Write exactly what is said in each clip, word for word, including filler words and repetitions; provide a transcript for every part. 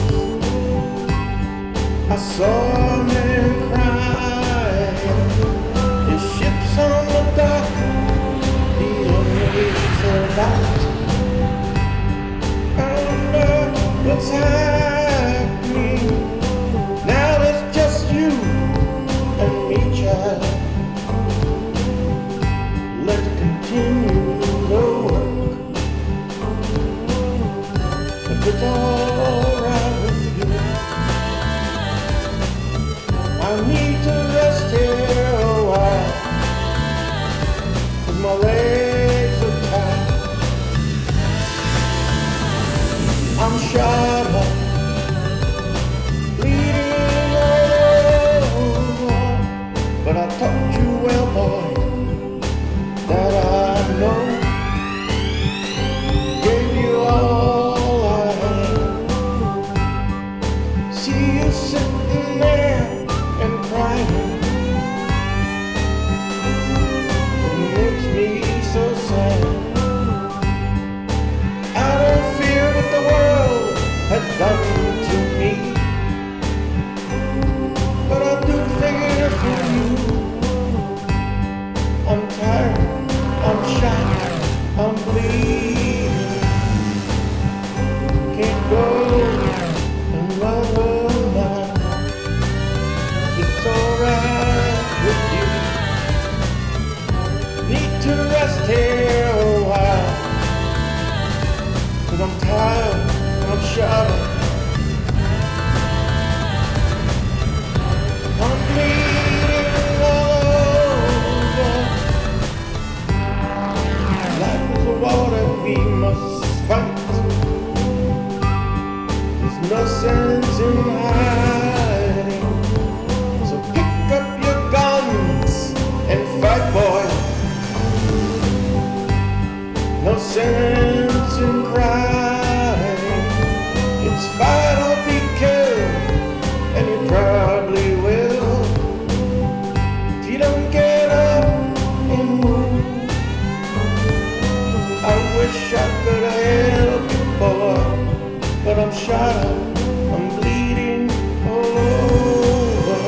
I saw a man crying. His ship's on the dock. The enemy's about. I wonder what's happening. Now it's just you and me, child. Let's continue the work. If it's alright with you, I need to rest here a while, 'cause my legs are tired. I'm shot up, bleeding all over, but I taught you well, boy, that I know. Gave you all I had. See you sitting there and crying. It makes me so sad. I don't fear what the world has done to me, but I do figure for you. I'm tired, I'm shot, I'm bleeding. Can't go another night. It's alright with you. Need to rest here a while, 'cause I'm tired, I'm shot, I'm bleeding all over. Life is a war that we must fight. There's no sense in hiding. So pick up your guns and fight, boy. No sense in crying. It's fight or be killed, and you probably will. If you don't get up and move, I wish I could help you, boy, but I'm shot up, I'm bleeding all over.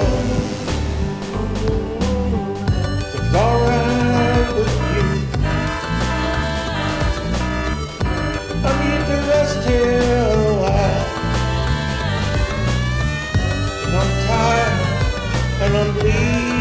So it's alright with you. I need to rest here a while, 'cause I'm tired and I'm bleeding.